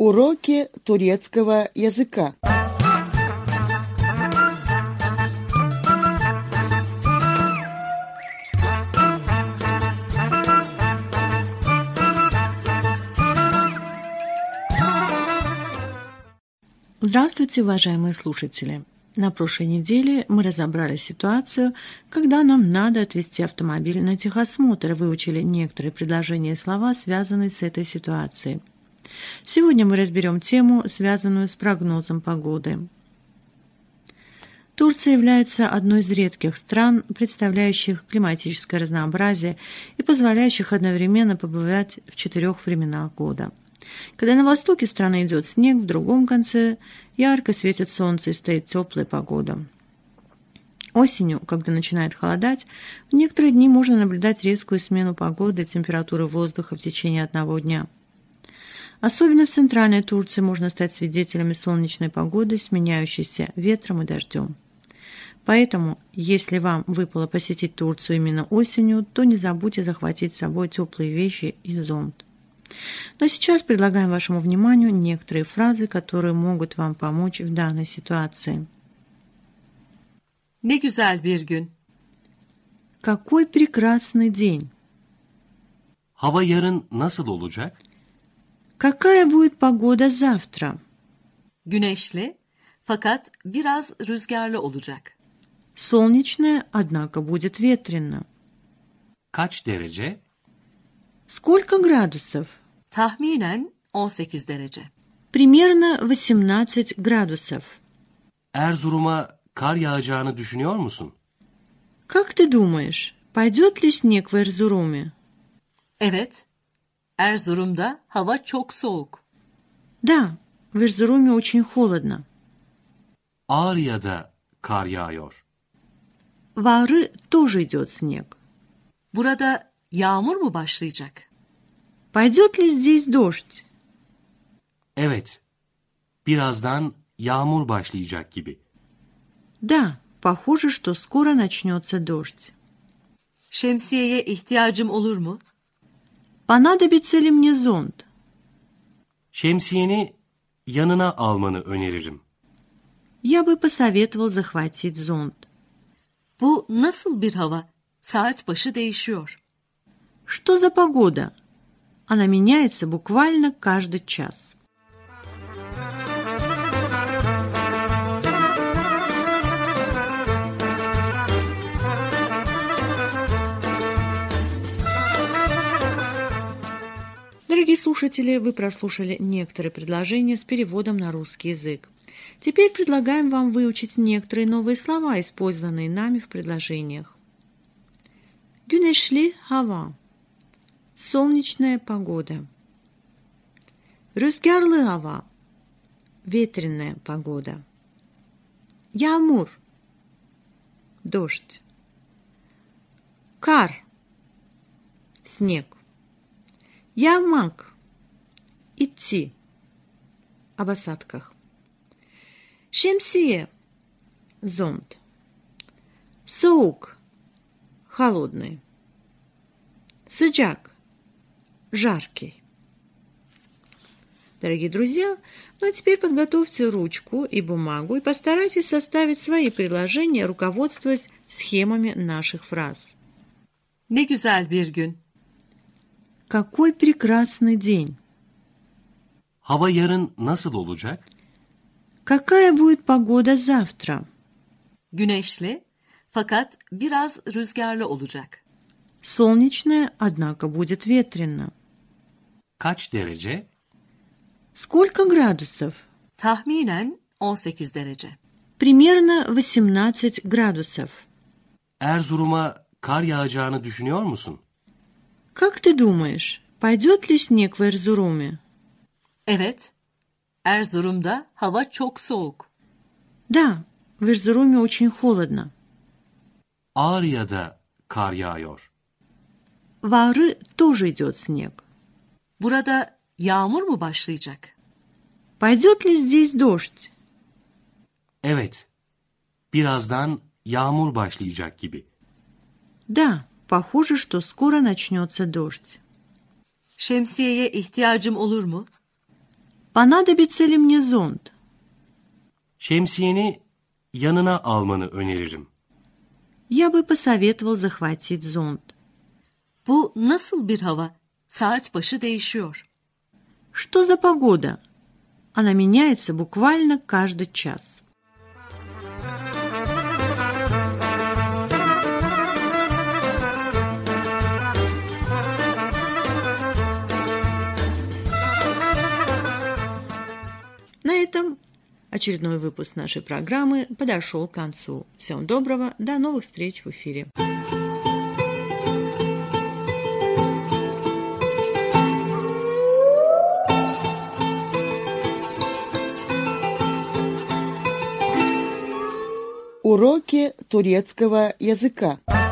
Уроки турецкого языка. Здравствуйте, уважаемые слушатели! На прошлой неделе мы разобрали ситуацию, когда нам надо отвезти автомобиль на техосмотр, и выучили некоторые предложения и слова, связанные с этой ситуацией. Сегодня мы разберем тему, связанную с прогнозом погоды. Турция является одной из редких стран, представляющих климатическое разнообразие и позволяющих одновременно побывать в 4 временах года. Когда на востоке страны идет снег, в другом конце ярко светит солнце и стоит теплая погода. Осенью, когда начинает холодать, в некоторые дни можно наблюдать резкую смену погоды и температуры воздуха в течение одного дня. Особенно в центральной Турции можно стать свидетелями солнечной погоды, сменяющейся ветром и дождем. Поэтому, если вам выпало посетить Турцию именно осенью, то не забудьте захватить с собой теплые вещи и зонт. Но сейчас предлагаем вашему вниманию некоторые фразы, которые могут вам помочь в данной ситуации. Ne güzel bir gün. Какой прекрасный день! Hava yarın nasıl olacak? Какая будет погода завтра? Güneşli fakat biraz rüzgarlı olacak. Солнечная, однако будет ветрено. Kaç derece? Сколько градусов? Tahminen 18 derece. Примерно 18 градусов. Erzurum'a kar yağacağını düşünüyor musun? Как ты думаешь, пойдет ли снег в Эрзуруме? Evet, Erzurum'da hava çok soğuk. Да, в Эрзуруме очень холодно. Ağrı'da kar yağıyor. В Ары тоже идет снег. Burada yağmur mu başlayacak? Пойдет ли здесь дождь? Evet, birazdan yağmur başlayacak gibi. Да, похоже, что скоро начнется дождь. Şemsiyeye ihtiyacım olur mu? Понадобится ли мне зонт? Şemsiyeni yanına almanı öneririm. Я бы посоветовал захватить зонт. Bu nasıl bir hava? Saat başı değişiyor. Что за погода? Она меняется буквально каждый час. Дорогие слушатели, вы прослушали некоторые предложения с переводом на русский язык. Теперь предлагаем вам выучить некоторые новые слова, использованные нами в предложениях. Güneşli hava. Солнечная погода. Rüzgarlı hava. Ветреная погода. Yağmur. Дождь. Кар. Снег. Yağmak. Идти. Об осадках. Şemsiye. Зонт. Соук. Холодный. Sıcak. Жаркий. Дорогие друзья, ну а теперь подготовьте ручку и бумагу и постарайтесь составить свои предложения, руководствуясь схемами наших фраз. Ne güzel bir gün. Какой прекрасный день! Hava yarın nasıl olacak? Какая будет погода завтра? Güneşli fakat biraz rüzgarlı olacak. Солнечная, однако будет ветрено. Kaç derece? Сколько градусов? Tahminen 18 derece. Примерно 18 градусов. Erzurum'a kar yağacağını düşünüyor musun? Как ты думаешь, пойдет ли снег в Эрзуруме? Evet, Erzurum'da hava çok soğuk. Да, в Эрзуруме очень холодно. Ağrı'da kar yağıyor. В Ары тоже идет снег. Burada yağmur mu başlayacak? Пойдет ли здесь дождь? Evet, birazdan yağmur başlayacak gibi. Да, похоже, что скоро начнется дождь. Şemsiyeye ihtiyacım olur mu? Понадобится ли мне зонт? Şemsiyeni yanına almanı öneririm. Я бы посоветовал захватить зонт. Bu nasıl bir hava? Saat başı değişiyor. Что за погода? Она меняется буквально каждый час. На этом очередной выпуск нашей программы подошел к концу. Всего доброго, до новых встреч в эфире. Уроки турецкого языка.